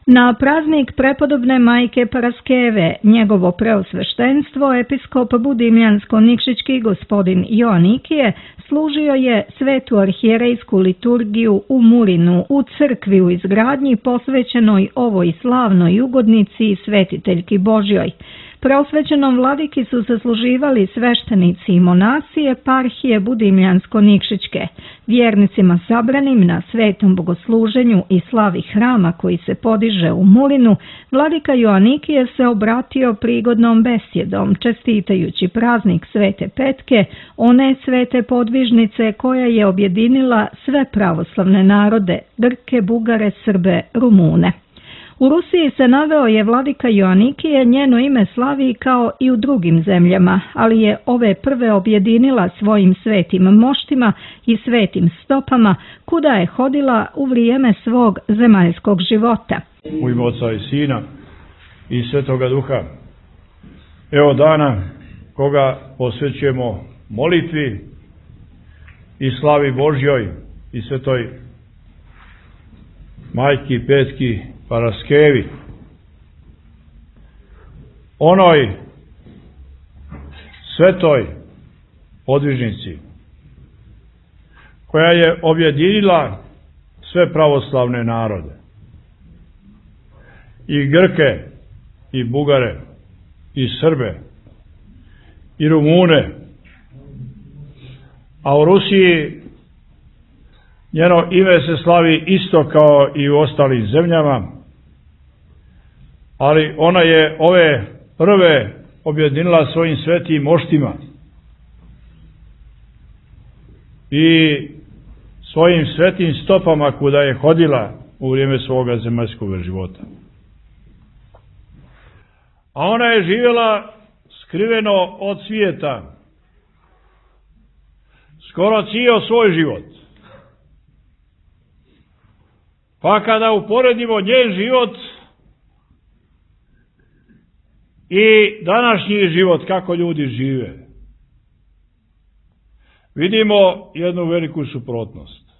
Na praznik prepodobne majke Paraskeve, njegovo preosveštenstvo, episkop Budimljansko-Nikšićki gospodin Joanikije služio je svetu arhijerejsku liturgiju u Mulinu, u crkvi u izgradnji posvećenoj ovoj slavnoj ugodnici i svetiteljki Božjoj. Preosvećenom vladiki su zasluživali sveštenici i monasi eparhije Budimljansko-Nikšićke. Vjernicima sabranim na svetom bogosluženju i slavi hrama koji se podiže u Mulinu, vladika Joanikije se obratio prigodnom besjedom, čestitajući praznik Svete Petke, one svete podvižnice koja je objedinila sve pravoslavne narode, Grke, Bugare, Srbe, Rumune. U Rusiji se naveo je vladika Joanikije, njeno ime slavi kao i u drugim zemljama, ali je ove prve objedinila svojim svetim moštima i svetim stopama, kuda je hodila u vrijeme svog zemaljskog života. U ime Oca i Sina i Svetoga Duha. Evo dana koga posvećujemo molitvi i slavi Božjoj i Svetoj Majki Petki Paraskevi, onoj svetoj podvižnici koja je objedinila sve pravoslavne narode, i Grke, i Bugare, i Srbe, i Rumune, a u Rusiji njeno ime se slavi isto kao i u ostalim zemljama, ali ona je ove prve objedinila svojim svetim moštima i svojim svetim stopama kuda je hodila u vrijeme svoga zemaljskog života. A ona je živjela skriveno od svijeta skoro cijel svoj život. Pa kada uporedimo njen život i današnji život, kako ljudi žive, vidimo jednu veliku suprotnost.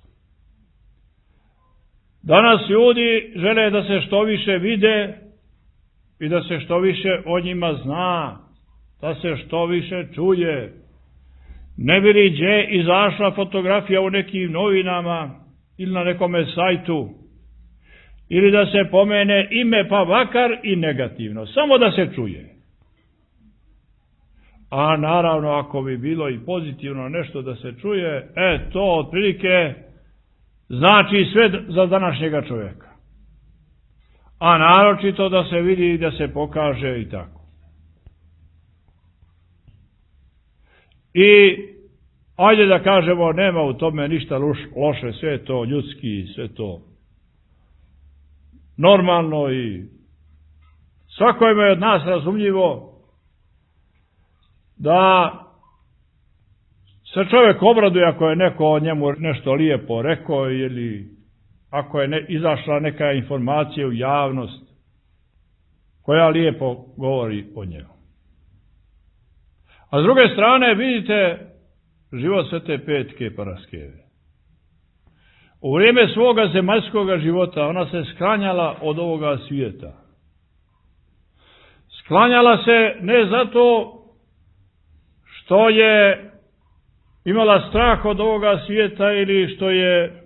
Danas ljudi žele da se što više vide i da se što više o njima zna, da se što više čuje. Ne bi li gdje izašla fotografija u nekim novinama ili na nekome sajtu, ili da se pomene ime, pa makar i negativno, samo da se čuje. A naravno, ako bi bilo i pozitivno nešto da se čuje, to otprilike znači sve za današnjega čovjeka. A naročito da se vidi i da se pokaže i tako. I ajde da kažemo, nema u tome ništa loše, sve je to ljudski, sve to normalno i svakome je od nas razumljivo da se čovjek obraduje ako je neko o njemu nešto lijepo rekao ili ako je izašla neka informacija u javnost koja lijepo govori o njemu. A s druge strane vidite život Svete Petke Paraskeve. U vrijeme svoga zemaljskoga života ona se sklanjala od ovoga svijeta. Sklanjala se ne zato što je imala strah od ovoga svijeta ili što je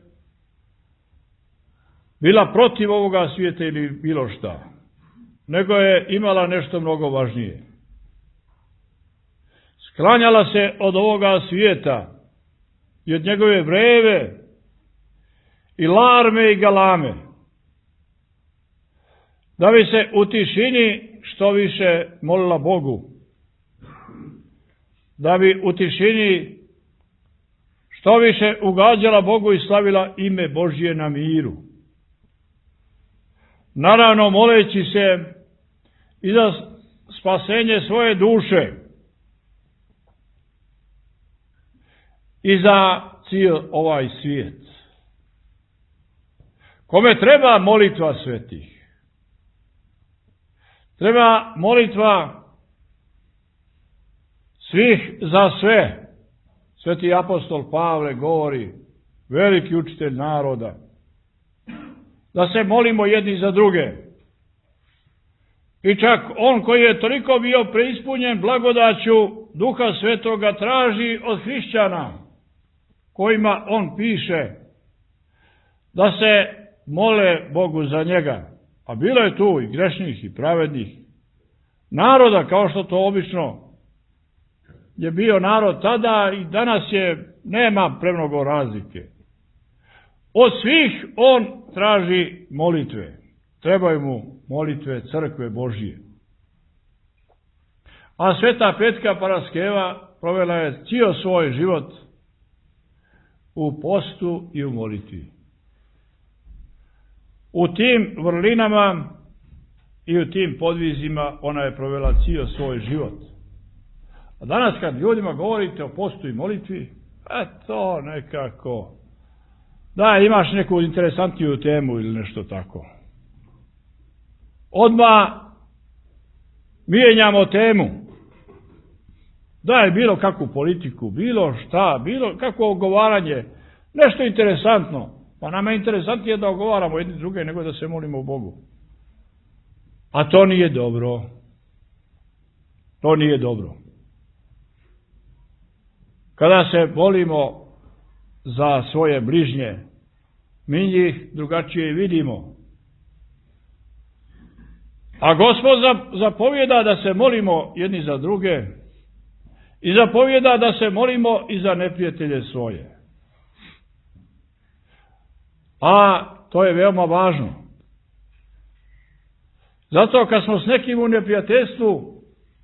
bila protiv ovoga svijeta ili bilo šta, nego je imala nešto mnogo važnije. Sklanjala se od ovoga svijeta i od njegove vreve i larme i galame, da bi se u tišini što više molila Bogu, da bi u tišini što više ugađala Bogu i slavila ime Božje na miru. Naravno, moleći se i za spasenje svoje duše i za cijel ovaj svijet. Kome treba molitva svetih? Treba molitva svih za sve. Sveti apostol Pavle govori, veliki učitelj naroda, da se molimo jedni za druge, I čak on koji je toliko bio preispunjen blagodaću Duha Svetoga traži od hrišćana, kojima on piše, da se mole Bogu za njega. A bilo je tu i grešnih i pravednih naroda, kao što to obično je bio narod tada i danas nema premnogo razlike. Od svih on traži molitve. Trebaju mu molitve crkve Božije. A Sveta Petka Paraskeva provela je cijel svoj život u postu i u molitvi. U tim vrlinama i u tim podvizima ona je provela cijel svoj život. A danas kad ljudima govorite o postu i molitvi, to nekako, da imaš neku interesantniju temu ili nešto tako. Odmah mijenjamo temu. Da je bilo kakvu politiku, bilo šta, bilo kakvo ogovaranje, nešto interesantno. Pa nama je interesantnije da ogovaramo jedni druge nego da se molimo Bogu. A to nije dobro. To nije dobro. Kada se molimo za svoje bližnje, mi njih drugačije vidimo. A Gospod zapovjeda da se molimo jedni za druge i zapovjeda da se molimo i za neprijatelje svoje. A to je veoma važno. Zato kad smo s nekim u neprijateljstvu,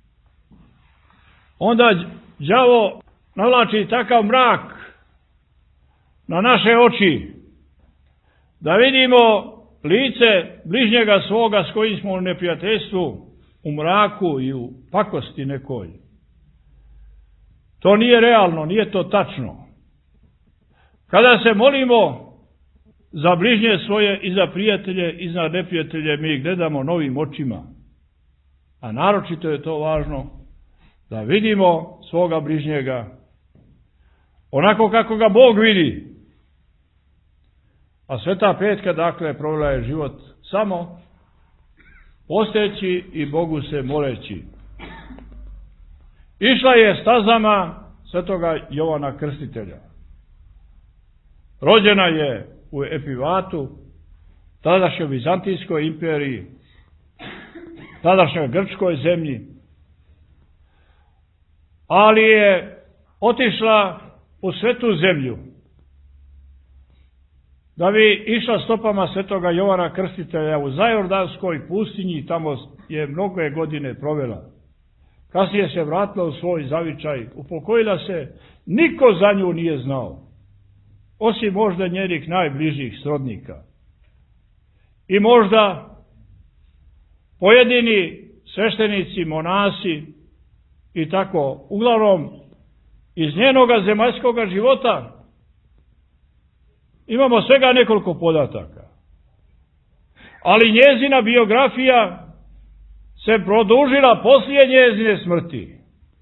onda đavo navlači takav mrak na naše oči, da vidimo lice bližnjega svoga s kojim smo u neprijateljstvu, u mraku i u pakosti nekoj. To nije realno, nije to tačno. Kada se molimo za bližnje svoje i za prijatelje i za neprijatelje, mi ih gledamo novim očima. A naročito je to važno da vidimo svoga bližnjega onako kako ga Bog vidi. A Sveta Petka, dakle, provela je život samo posteći i Bogu se moleći. Išla je stazama Svetoga Jovana Krstitelja. Rođena je u Epivatu, tadašnjoj Bizantijskoj imperiji, tadašnjoj Grčkoj zemlji, ali je otišla u Svetu zemlju da bi išla stopama Svetoga Jovana Krstitelja u Zajordanskoj pustinji, tamo je mnoge godine provela. Kasnije se vratila u svoj zavičaj, upokojila se, niko za nju nije znao, osim možda njenih najbližih srodnika. I možda pojedini sveštenici, monasi i tako, uglavnom iz njenoga zemaljskoga života imamo svega nekoliko podataka. Ali njezina biografija se produžila poslije njezine smrti.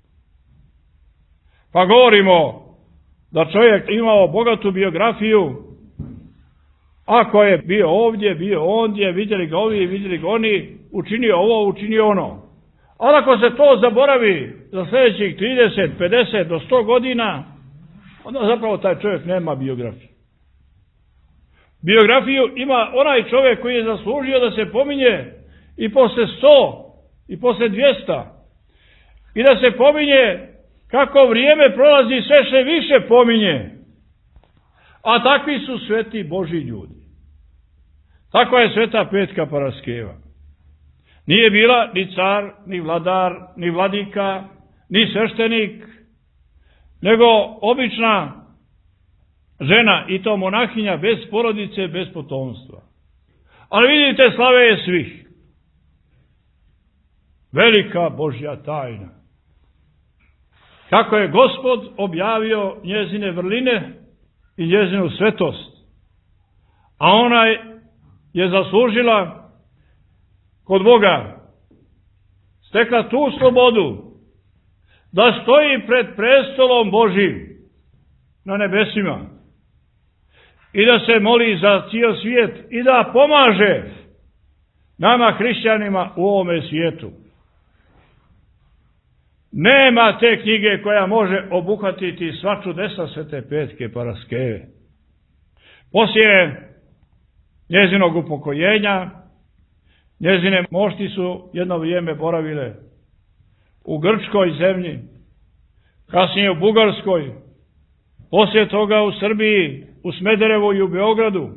Pa govorimo da čovjek imao bogatu biografiju, ako je bio ovdje, bio ondje, vidjeli ga ovi, vidjeli ga oni, učinio ovo, učinio ono. Ali ako se to zaboravi za sljedećih 30, 50 do 100 godina, onda zapravo taj čovjek nema biografiju. Biografiju ima onaj čovjek koji je zaslužio da se pominje i posle 100 i posle 200 i da se pominje kako vrijeme prolazi, sve se više pominje. A takvi su sveti Božji ljudi. Takva je Sveta Petka Paraskeva. Nije bila ni car, ni vladar, ni vladika, ni sveštenik, nego obična žena, i to monahinja, bez porodice, bez potomstva. Ali vidite, slave je svih. Velika Božja tajna. Kako je Gospod objavio njezine vrline i njezinu svetost. A ona je zaslužila kod Boga, stekla tu slobodu da stoji pred prestolom Božjim na nebesima i da se moli za cijel svijet i da pomaže nama hrišćanima u ovome svijetu. Nema te knjige koja može obuhvatiti sva čudesa Svete Petke Paraskeve. Poslije njezinog upokojenja, njezine mošti su jedno vrijeme boravile u grčkoj zemlji, kasnije u Bugarskoj, poslije toga u Srbiji, u Smederevu i u Beogradu.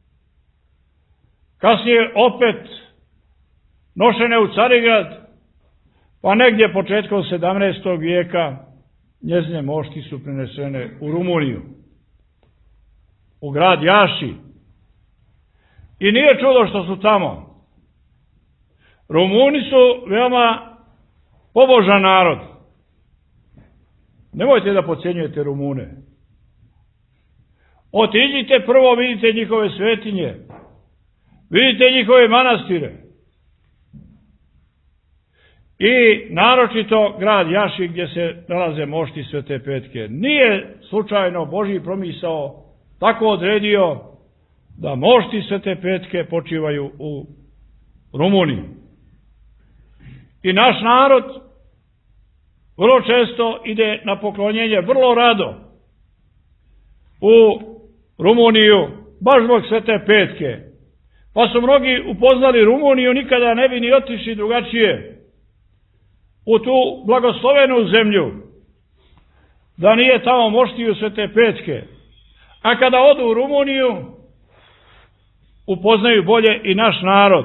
Kasnije opet nošene u Carigrad, pa negdje početkom 17. vijeka njezine mošti su prenesene u Rumuniju, u grad Jaši. I nije čudo što su tamo. Rumuni su veoma pobožan narod. Nemojte da podcjenjujete Rumune. Otiđite prvo, vidite njihove svetinje, vidite njihove manastire. I naročito grad Jaši gdje se nalaze mošti Svete Petke. Nije slučajno Božji promisao tako odredio da mošti Svete Petke počivaju u Rumuniji. I naš narod vrlo često ide na poklonjenje, vrlo rado, u Rumuniju, baš zbog Svete Petke. Pa su mnogi upoznali Rumuniju, nikada ne bi ni otišli drugačije u tu blagoslovenu zemlju, da nije tamo moštiju Svete Petke. A kada odu u Rumuniju, upoznaju bolje i naš narod.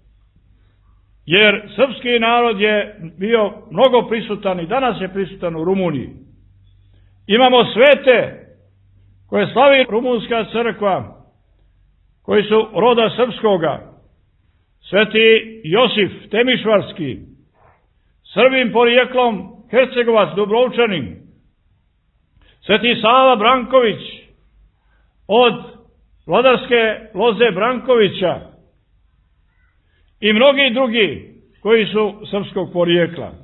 Jer srpski narod je bio mnogo prisutan i danas je prisutan u Rumuniji. Imamo svete koje slavi rumunska crkva, koji su roda srpskoga. Sveti Josif Temišvarski, Srbin porijeklom, Hercegovac, Dubrovčanin. Sveti Sava Branković, od vladarske loze Brankovića. I mnogi drugi koji su srpskog porijekla.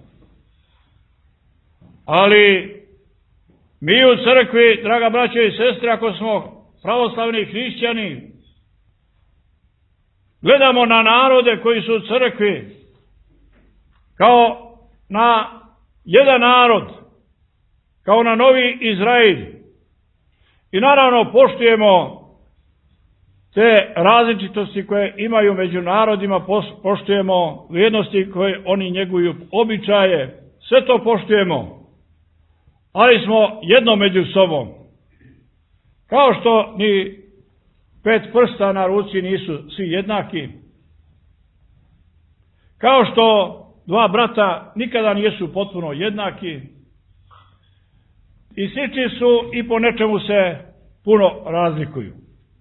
Ali mi u crkvi, draga braćo i sestre, ako smo pravoslavni hrišćani, gledamo na narode koji su u crkvi kao na jedan narod, kao na novi Izrael. I naravno poštujemo te različitosti koje imaju među narodima, poštujemo vrijednosti koje oni njeguju, običaje, sve to poštujemo, ali smo jedno među sobom. Kao što ni 5 prsta na ruci nisu svi jednaki, kao što 2 brata nikada nisu potpuno jednaki, i slični su i po nečemu se puno razlikuju.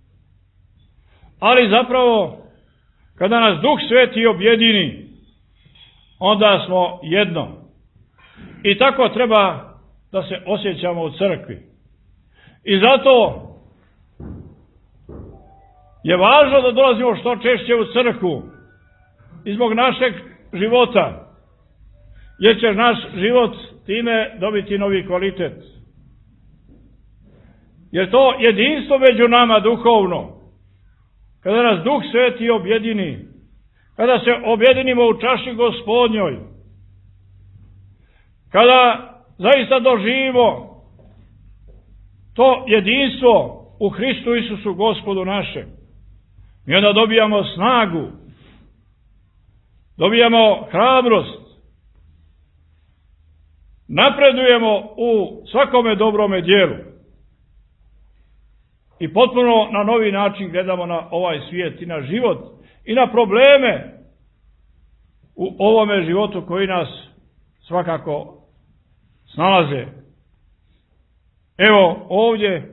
Ali zapravo, kada nas Duh Sveti objedini, onda smo jedno. I tako treba da se osjećamo u crkvi. I zato je važno da dolazimo što češće u crkvu i zbog našeg života, jer će naš život time dobiti novi kvalitet. Jer to jedinstvo među nama duhovno, kada nas Duh Sveti objedini, kada se objedinimo u čaši Gospodnjoj, kada zaista doživimo to jedinstvo u Hristu Isusu Gospodu našem, mi onda dobijamo snagu, dobijamo hrabrost, napredujemo u svakome dobrome dijelu i potpuno na novi način gledamo na ovaj svijet i na život i na probleme u ovome životu koji nas svakako snalaze. Evo ovdje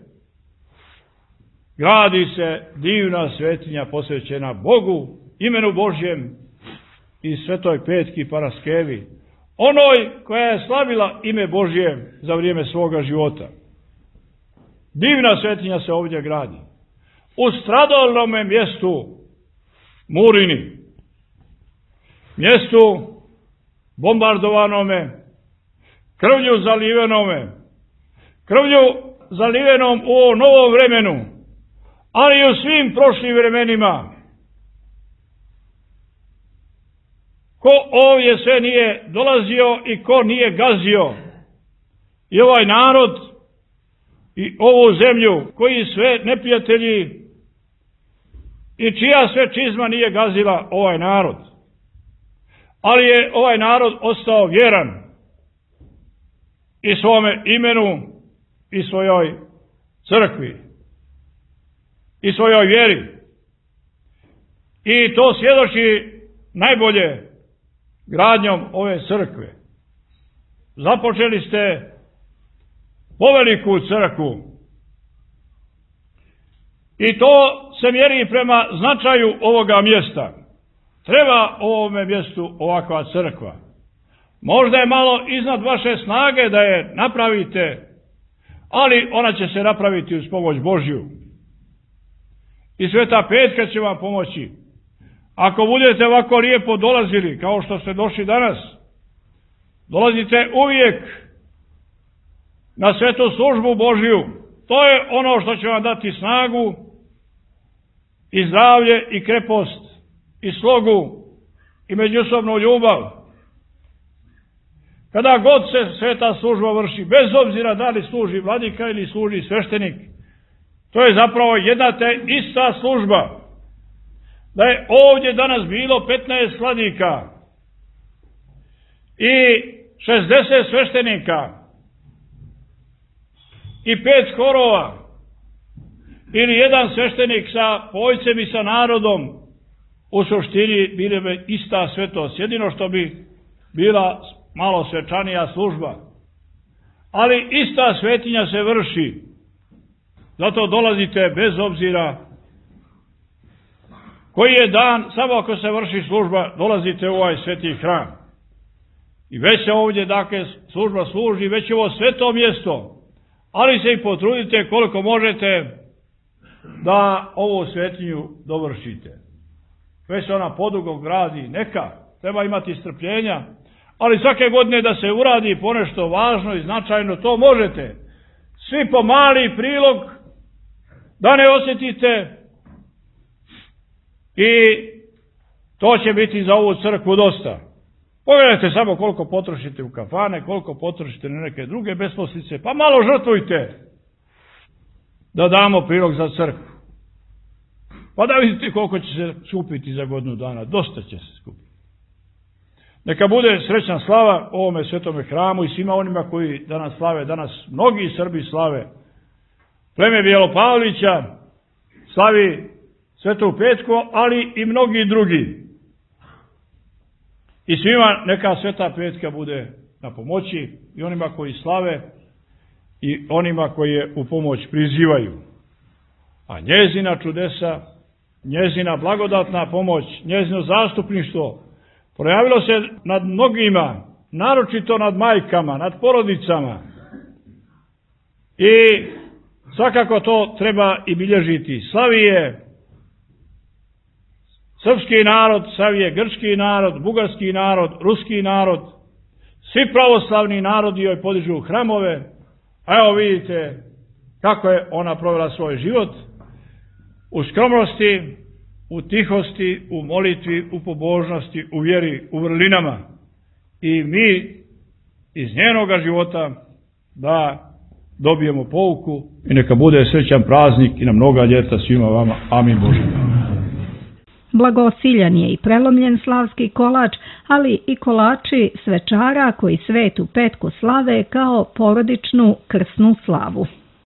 gradi se divna svetinja posvećena Bogu, imenu Božjem i Svetoj Petki Paraskevi, onoj koja je slavila ime Božje za vrijeme svoga života. Divna svetinja se ovdje gradi. U stradalnome mjestu Murini, mjestu bombardovanome, krvlju zalivenom u ovom novom vremenu, ali i u svim prošlim vremenima. ko ovdje sve nije dolazio i ko nije gazio i ovaj narod i ovu zemlju, koji sve neprijatelji i čija sve čizma nije gazila ovaj narod. Ali je ovaj narod ostao vjeran i svome imenu i svojoj crkvi i svojoj vjeri. I to svjedoči najbolje gradnjom ove crkve. Započeli ste poveliku crkvu i to se mjeri prema značaju ovoga mjesta. Treba ovome mjestu ovakva crkva. Možda je malo iznad vaše snage da je napravite, ali ona će se napraviti uz pomoć Božju. I Sveta Petka će vam pomoći. Ako budete ovako lijepo dolazili, kao što ste došli danas, dolazite uvijek na svetu službu Božju. To je ono što će vam dati snagu i zdravlje i krepost i slogu i međusobnu ljubav. Kada god se sveta služba vrši, bez obzira da li služi vladika ili služi sveštenik, to je zapravo jedna te ista služba. Da je ovdje danas bilo 15 vladika i 60 sveštenika i 5 horova ili jedan sveštenik sa pojcem i sa narodom, u suštini bile bi ista svetost. Jedino što bi bila malo svečanija služba. Ali ista svetinja se vrši. Zato dolazite bez obzira koji je dan, samo ako se vrši služba, dolazite u ovaj sveti hram. I već se ovdje, dakle, služba služi, već je ovo sveto mjesto, ali se i potrudite koliko možete da ovu svetinju dovršite. Već se ona podugo gradi, neka, treba imati strpljenja, ali svake godine da se uradi ponešto važno i značajno, to možete. Svi po mali prilog, da ne osjetite, i to će biti za ovu crkvu dosta. Pogledajte samo koliko potrošite u kafane, koliko potrošite na neke druge besposlice, pa malo žrtvujte da damo prilog za crkvu. Pa da vidite koliko će se skupiti za godinu dana, dosta će se skupiti. Neka bude srećna slava ovome svetome hramu i svima onima koji danas slave, danas mnogi Srbi slave. Pleme Bjelopavlića slavi Svetu Petku, ali i mnogi drugi. I svima neka Sveta Petka bude na pomoći, i onima koji slave i onima koji je u pomoć prizivaju. A njezina čudesa, njezina blagodatna pomoć, njezino zastupništvo projavilo se nad mnogima, naročito nad majkama, nad porodicama. I svakako to treba i bilježiti. Slavi je srpski narod, slavi je grčki narod, bugarski narod, ruski narod. Svi pravoslavni narodi joj podižu hramove. A evo vidite kako je ona provela svoj život u skromnosti, u tihosti, u molitvi, u pobožnosti, u vjeri, u vrlinama. I mi iz njenoga života da dobijemo pouku i neka bude srećan praznik i na mnoga ljeta svima vama. Amin Bože. Blagosiljan je i prelomljen slavski kolač, ali i kolači svečara koji Svetu Petku slave kao porodičnu krsnu slavu.